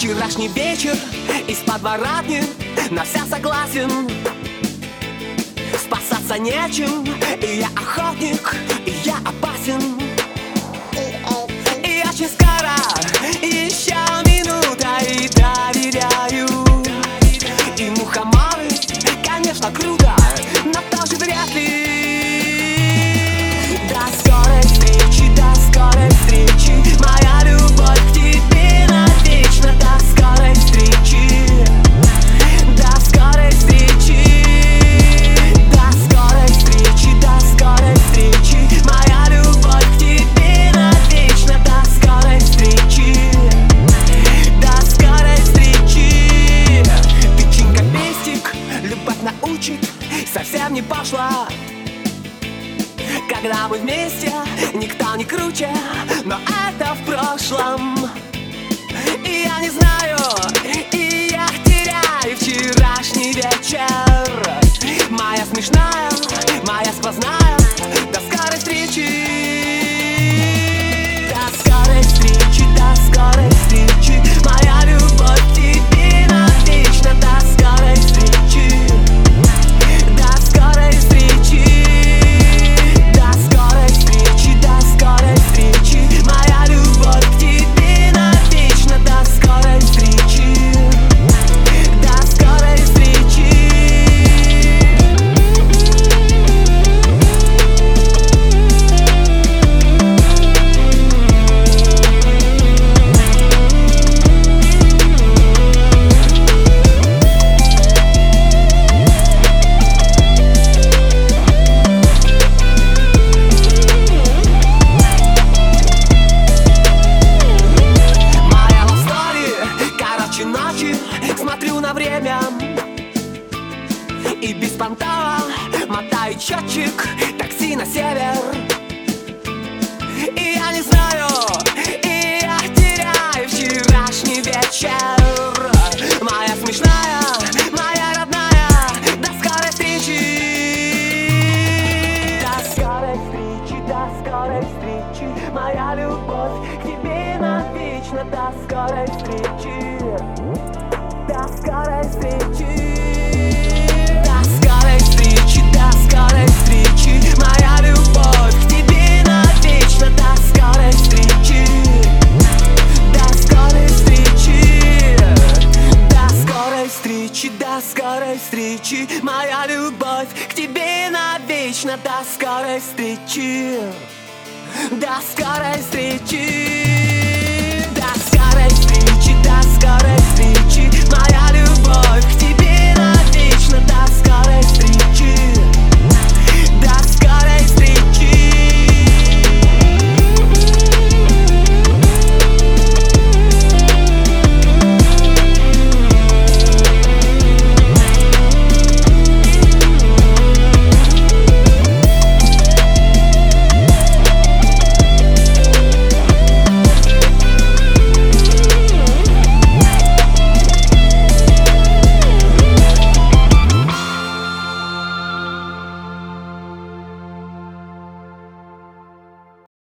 Вчерашний вечер из подворотни на вся согласен. Спасаться нечем, и я охотник, и я опасен. И очень скоро, еще минута, и доверяю. И мухоморы, конечно, круто, но тоже вряд ли. До скорой встречи, до скорой встречи, моя любовь к тебе навечно. До скорой встречи, до скорой встречи, до скорой встречи, до скорой встречи, моя любовь к тебе навечно. До скорой встречи, до скорой встречи. Тычинка пестик, любовь научит, совсем не пошла. Когда мы вместе, никто не круче, но это в прошлом. И я не знаю, и я теряю вчерашний вечер. Моя смешная, моя сквозная. До скорой встречи, до скорой встречи, до скорой встречи, моя любовь к тебе навечно. До скорой встречи, до скорой встречи, до скорой встречи, до скорой встречи, моя любовь к тебе навечно. До скорой встречи, до скорой встречи. Моя love story, короче ночи, смотрю на время и беспонтово мотаю счетчик такси на север. И я не знаю, и я теряю вчерашний вечер. Моя смешная, моя родная. До скорой встречи, до скорой встречи, до скорой встречи, моя любовь к тебе навечно. До скорой встречи, до скорой встречи, до скорой встречи, до скорой встречи, моя любовь к тебе навечно. До скорой встречи, до скорой встречи, до скорой встречи, до скорой встречи, моя любовь к тебе навечно. До скорой встречи, до скорой встречи, до скорой встречи, до скорой встречи.